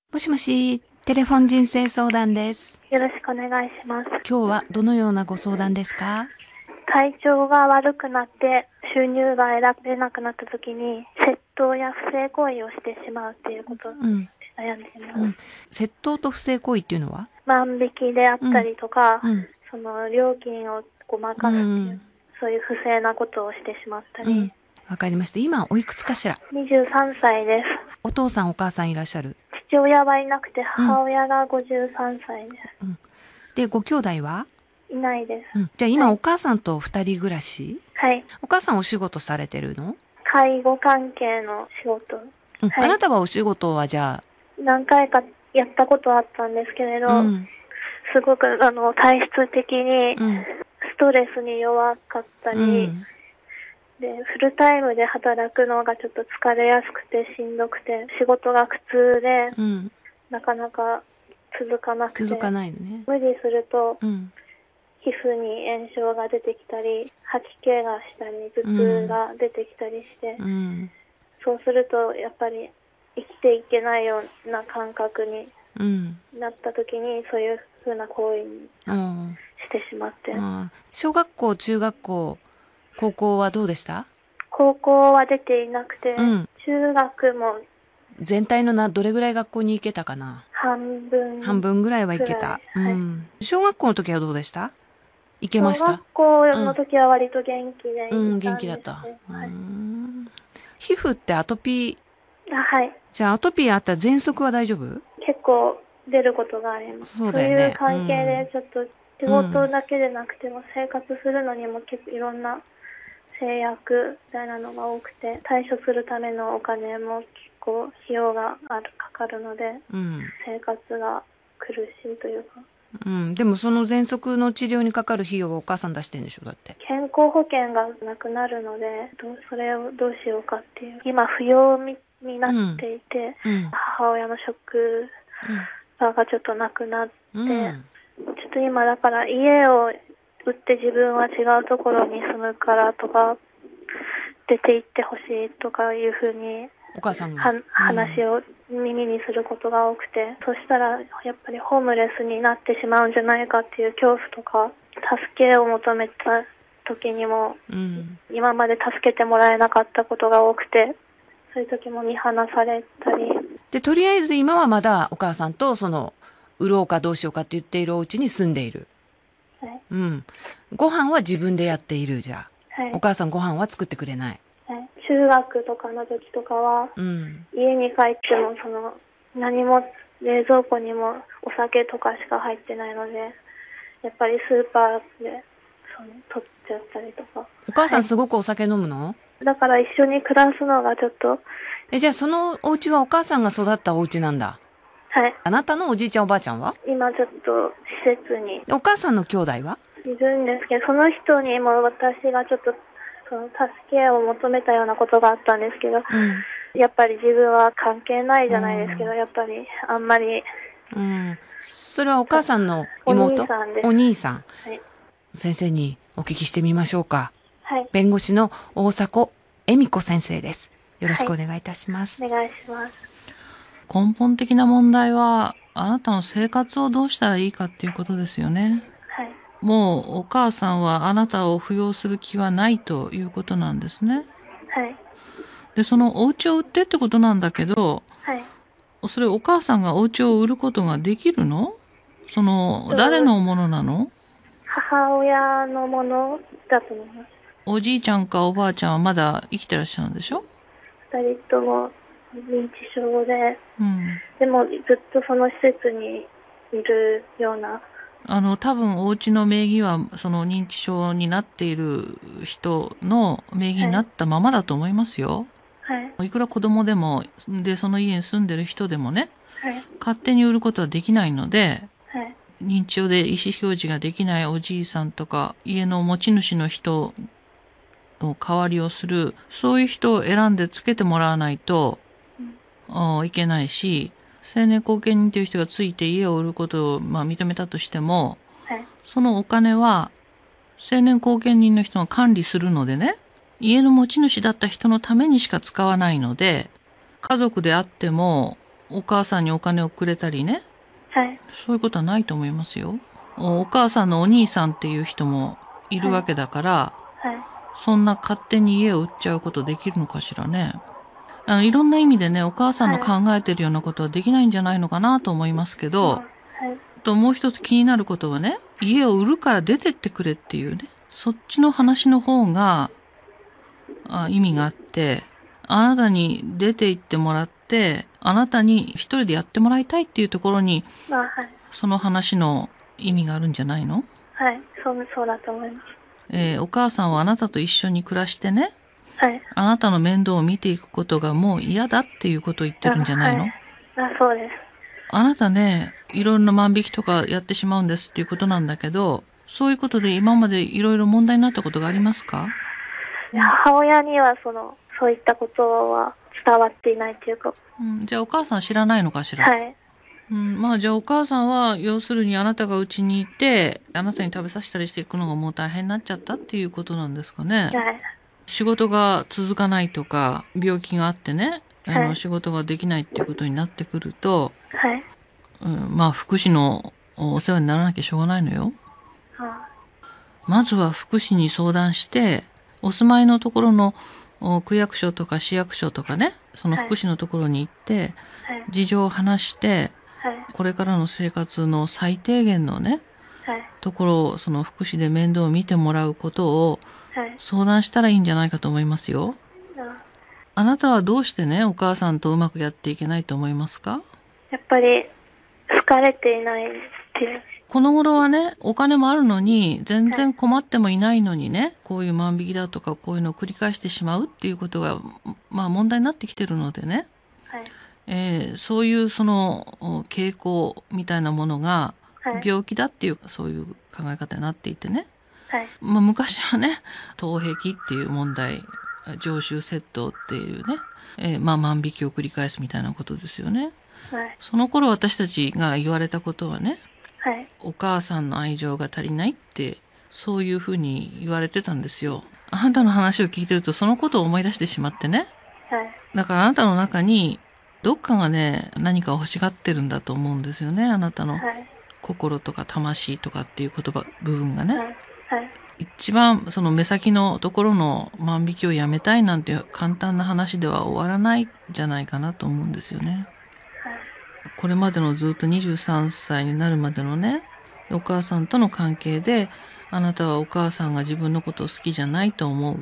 もしもし、テレフォン人生相談です。 よろしくお願いします。 今日はどのようなご相談ですか？ 体調が悪くなって収入が得られなくなった時に窃盗や不正行為をしてしまうっていうことで悩んでいます。 窃盗と不正行為っていうのは？ 万引きであったりとか、その料金をごまかすっていう、そういう不正なことをしてしまったり。 わかりました。今おいくつかしら ？23歳です。 お父さんお母さんいらっしゃる？ 父親はいなくて母親が53歳です。 で、ご兄弟は？ いないです。 じゃあ今お母さんと二人暮らし？ はい。 お母さんお仕事されてるの？ 介護関係の仕事。 あなたはお仕事はじゃあ？ 何回かやったことあったんですけれど、すごく体質的にストレスに弱かったり、でフルタイムで働くのがちょっと疲れやすくてしんどくて、仕事が苦痛で、なかなか続かなくて、 続かないのね。 無理すると、皮膚に炎症が出てきたり、吐き気がしたり、頭痛が出てきたりして、そうするとやっぱり生きていけないような感覚になった時に、そういうふうな行為にしてしまって。 小学校、中学校、高校はどうでした？ 高校は出ていなくて、中学も全体のどれぐらい学校に行けたかな？半分ぐらいは行けた。小学校の時はどうでした？行けました？ 小学校の時は割と元気で元気だった。皮膚ってアトピー？ はい。 じゃあアトピーあったら喘息は大丈夫？ 結構出ることがあります。 そうだよね。 そういう関係でちょっと仕事だけでなくても生活するのにも結構いろんな制約みたいなのが多くて、対処するためのお金も結構費用がかかるので、生活が苦しいというか。 でもその喘息の治療にかかる費用はお母さん出してるんでしょ？だって。 健康保険がなくなるので、それをどうしようかっていう。今扶養になっていて、母親の職場がちょっとなくなって、ちょっと今だから家を売って自分は違うところに住むからとか、出て行ってほしいとかいうふうにお母さんが話を耳にすることが多くて、そしたらやっぱりホームレスになってしまうんじゃないかっていう恐怖とか、助けを求めた時にも、今まで助けてもらえなかったことが多くて、そういう時も見放されたり。 で、とりあえず今はまだお母さんと売ろうかどうしようかって言っているお家に住んでいる。ご飯は自分でやっているじゃあ。お母さんご飯は作ってくれない。 中学とかの時とかは、家に帰っても何も冷蔵庫にもお酒とかしか入ってないので、やっぱりスーパーで取っちゃったりとか。 お母さんすごくお酒飲むの？ だから一緒に暮らすのがちょっと。 じゃあそのお家はお母さんが育ったお家なんだ。 はい。 あなたのおじいちゃんおばあちゃんは？ 今ちょっと施設に。 お母さんの兄弟はいるんですけど、その人にも私がちょっと助けを求めたようなことがあったんですけど、やっぱり自分は関係ないじゃないですけど、やっぱりあんまり。 それはお母さんの妹？ お兄さんです。 お兄さん。 はい。 先生にお聞きしてみましょうか。 はい。 弁護士の大迫恵美子先生です。よろしくお願いいたします。 お願いします。 根本的な問題は、あなたの生活をどうしたらいいかっていうことですよね。 はい。 もうお母さんはあなたを扶養する気はないということなんですね。 はい。 で、そのお家を売ってってことなんだけど、 はい。 それお母さんがお家を売ることができるの？誰のものなの？ 母親のものだと思います。 おじいちゃんかおばあちゃんはまだ生きてらっしゃるんでしょ？ 二人とも認知症で、でもずっとその施設にいるような。 多分お家の名義はその認知症になっている人の名義になったままだと思いますよ。いくら子供でも、で、その家に住んでる人でもね、勝手に売ることはできないので、認知症で意思表示ができないおじいさんとか、家の持ち主の人の代わりをする、そういう人を選んでつけてもらわないと、いけないし、成年後見人という人がついて家を売ることを認めたとしても、そのお金は成年後見人の人が管理するのでね、家の持ち主だった人のためにしか使わないので、家族であってもお母さんにお金をくれたりね。 はい。 そういうことはないと思いますよ。お母さんのお兄さんっていう人もいるわけだから、 はい。 そんな勝手に家を売っちゃうことできるのかしらね。いろんな意味でね、お母さんの考えてるようなことはできないんじゃないのかなと思いますけど、ともう一つ気になることはね、家を売るから出てってくれっていうね、そっちの話の方が意味があって、あなたに出て行ってもらって、あなたに一人でやってもらいたいっていうところに、その話の意味があるんじゃないの？ はい、そうだと思います。 お母さんはあなたと一緒に暮らしてね、 はい。 あなたの面倒を見ていくことがもう嫌だっていうことを言ってるんじゃないの？ そうです。 あなたね、いろんな万引きとかやってしまうんですっていうことなんだけど、そういうことで今までいろいろ問題になったことがありますか？ 母親にはそういったことは伝わっていないっていうか。 じゃあお母さん知らないのかしら？ はい。 まあじゃあお母さんは要するにあなたがうちにいて、あなたに食べさせたりしていくのがもう大変になっちゃったっていうことなんですかね。 はい。 仕事が続かないとか、病気があってね、仕事ができないっていうことになってくると、 はい。 まあ福祉のお世話にならなきゃしょうがないのよ。まずは福祉に相談して、お住まいのところの区役所とか市役所とかね、その福祉のところに行って、事情を話して、これからの生活の最低限のね、ところをその福祉で面倒を見てもらうことを相談したらいいんじゃないかと思いますよ。あなたはどうしてね、お母さんとうまくやっていけないと思いますか？ やっぱり好かれていないっていう。 この頃はね、お金もあるのに、全然困ってもいないのにね、こういう万引きだとかこういうのを繰り返してしまうっていうことが、まあ問題になってきてるのでね、そういうその傾向みたいなものが病気だっていう、そういう考え方になっていてね、まあ昔はね、盗癖っていう問題、常習窃盗っていうね、まあ万引きを繰り返すみたいなことですよね。その頃私たちが言われたことはね、お母さんの愛情が足りないって、そういうふうに言われてたんですよ。あなたの話を聞いてるとそのことを思い出してしまってね。だからあなたの中にどっかがね、何か欲しがってるんだと思うんですよね。あなたの心とか魂とかっていう部分がね。一番その目先のところの万引きをやめたいなんていう簡単な話では終わらないんじゃないかなと思うんですよね。これまでのずっと23歳になるまでのね、お母さんとの関係で、あなたはお母さんが自分のことを好きじゃないと思うって。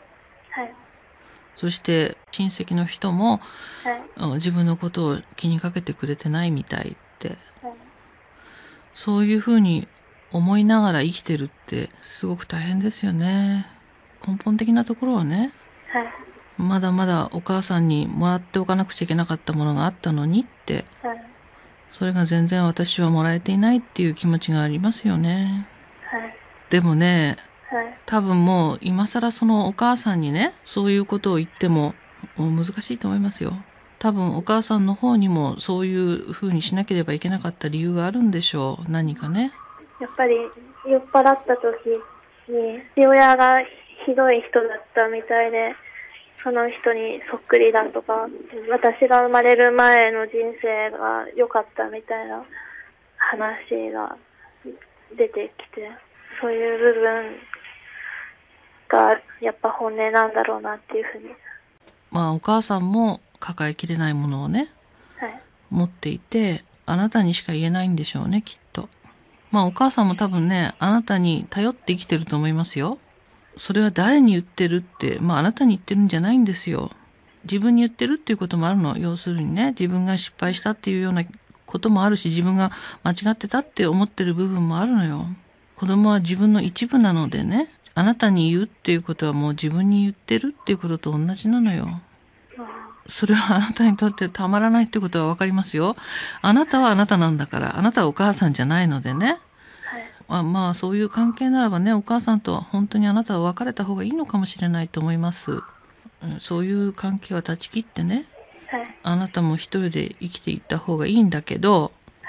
そして親戚の人も、自分のことを気にかけてくれてないみたいって。そういうふうに思いながら生きてるってすごく大変ですよね。根本的なところはね。まだまだお母さんにもらっておかなくちゃいけなかったものがあったのにって、それが全然私はもらえていないっていう気持ちがありますよね。でもね、多分もう今更そのお母さんにね、そういうことを言っても難しいと思いますよ。多分お母さんの方にもそういう風にしなければいけなかった理由があるんでしょう。何かね。 やっぱり酔っ払った時に父親がひどい人だったみたいで、その人にそっくりだとか、私が生まれる前の人生が良かったみたいな話が出てきて、そういう部分がやっぱ本音なんだろうなっていうふうに。 まあお母さんも抱えきれないものをね、持っていて、あなたにしか言えないんでしょうね、きっと。まあお母さんも多分ね、あなたに頼って生きてると思いますよ。それは誰に言ってるって、まああなたに言ってるんじゃないんですよ。自分に言ってるっていうこともあるの。要するにね、自分が失敗したっていうようなこともあるし、自分が間違ってたって思ってる部分もあるのよ。子供は自分の一部なのでね、あなたに言うっていうことはもう自分に言ってるっていうことと同じなのよ。それはあなたにとってたまらないってことはわかりますよ。あなたはあなたなんだから、あなたはお母さんじゃないのでね。まあそういう関係ならばね、お母さんとは本当にあなたは別れた方がいいのかもしれないと思います。そういう関係は断ち切ってね、あなたも一人で生きていった方がいいんだけど、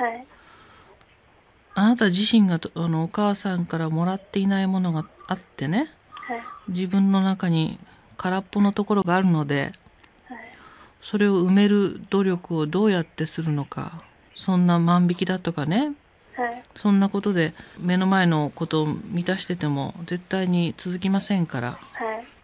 あなた自身がお母さんからもらっていないものがあってね、自分の中に空っぽのところがあるので、 それを埋める努力をどうやってするのか。そんな万引きだとかね。 はい。 そんなことで目の前のことを満たしてても絶対に続きませんから。 はい。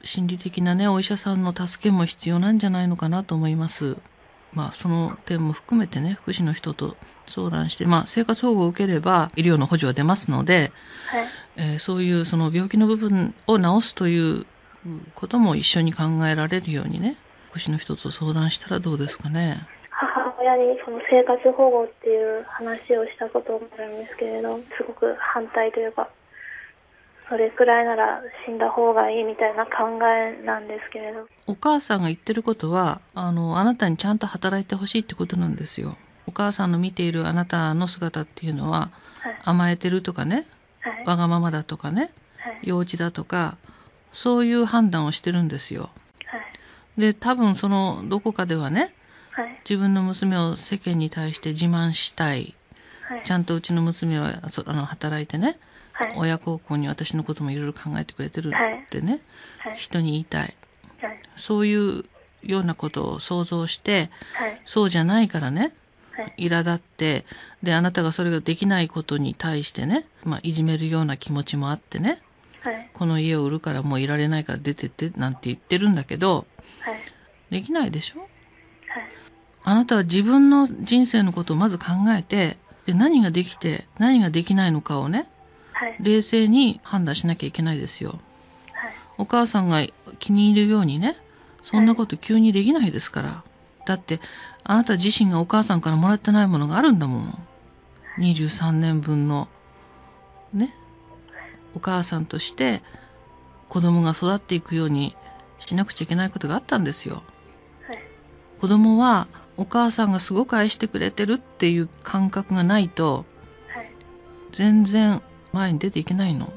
心理的なね、お医者さんの助けも必要なんじゃないのかなと思います。その点も含めてね、福祉の人と相談して、生活保護を受ければ医療の補助は出ますので、 はい。 そういうその病気の部分を治すということも一緒に考えられるようにね、福祉の人と相談したらどうですかね。 母親にその生活保護っていう話をしたこともあるんですけれど、すごく反対というか、それくらいなら死んだ方がいいみたいな考えなんですけれど。 お母さんが言ってることは、あなたにちゃんと働いてほしいってことなんですよ。お母さんの見ているあなたの姿っていうのは、 はい、 甘えてるとかね、 はい、 わがままだとかね、 はい、 幼稚だとか、そういう判断をしてるんですよ。 はい、 で、多分そのどこかではね、 はい、 自分の娘を世間に対して自慢したい。 はい、 ちゃんとうちの娘は働いてね、 はい、 親孝行に私のこともいろいろ考えてくれてるってね、 はい、 人に言いたい。 はい、 そういうようなことを想像して、 はい、 そうじゃないからね、 はい、 苛立って、で、あなたがそれができないことに対してね、いじめるような気持ちもあってね、 はい、 この家を売るからもういられないから出てってなんて言ってるんだけど、 はい、 できないでしょ？ はい、 あなたは自分の人生のことをまず考えて、で何ができて何ができないのかをね、 はい、 冷静に判断しなきゃいけないですよ。 はい、 お母さんが気に入るようにね、そんなこと急にできないですから。だって、あなた自身がお母さんからもらってないものがあるんだもん。23年分の、ね。お母さんとして子供が育っていくようにしなくちゃいけないことがあったんですよ。 はい、 子供はお母さんがすごく愛してくれてるっていう感覚がないと、 はい、 全然前に出ていけないの。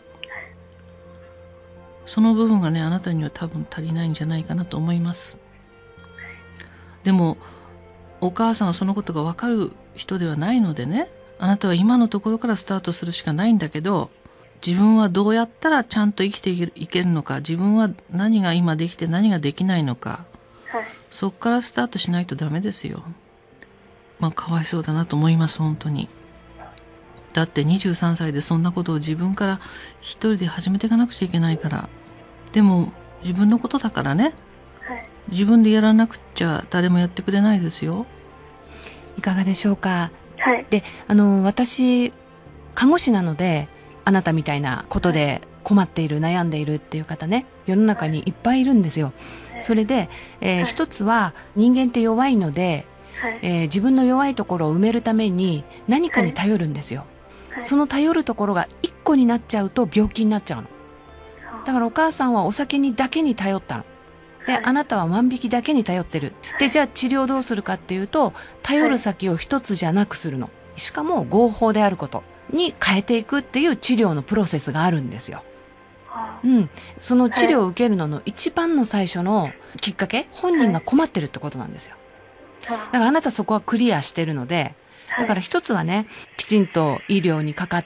その部分がね、あなたには多分足りないんじゃないかなと思います。でも、お母さんはそのことがわかる人ではないのでね、あなたは今のところからスタートするしかないんだけど、自分はどうやったらちゃんと生きていけるのか、自分は何が今できて何ができないのか、 はい、 そっからスタートしないとダメですよ。かわいそうだなと思います、本当に。だって23歳でそんなことを自分から一人で始めていかなくちゃいけないから。でも自分のことだからね。 はい、 自分でやらなくちゃ誰もやってくれないですよ。 いかがでしょうか。 はい。 で、私、看護師なので、あなたみたいなことで困っている、悩んでいるっていう方ね、世の中にいっぱいいるんですよ。それで、一つは人間って弱いので、自分の弱いところを埋めるために何かに頼るんですよ。その頼るところが一個になっちゃうと病気になっちゃうの。だからお母さんはお酒にだけに頼ったの。で、あなたは万引きだけに頼ってる。で、じゃあ治療どうするかっていうと、頼る先を一つじゃなくするの。しかも合法であることに変えていくっていう治療のプロセスがあるんですよ。うん。その治療を受けるのの一番の最初のきっかけ、本人が困ってるってことなんですよ。だからあなたそこはクリアしてるので、だから一つはね、きちんと医療にかかって、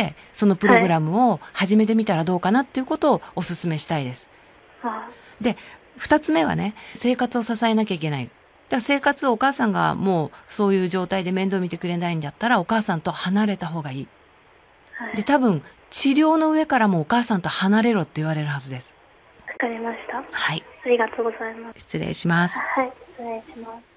そのプログラムを始めてみたらどうかなっていうことをお勧めしたいです。で、二つ目はね、生活を支えなきゃいけない。だから生活をお母さんがもうそういう状態で面倒見てくれないんだったらお母さんと離れた方がいい。で、多分治療の上からもお母さんと離れろって言われるはずです。 わかりました。 はい。 ありがとうございます。 失礼します。 はい、失礼します。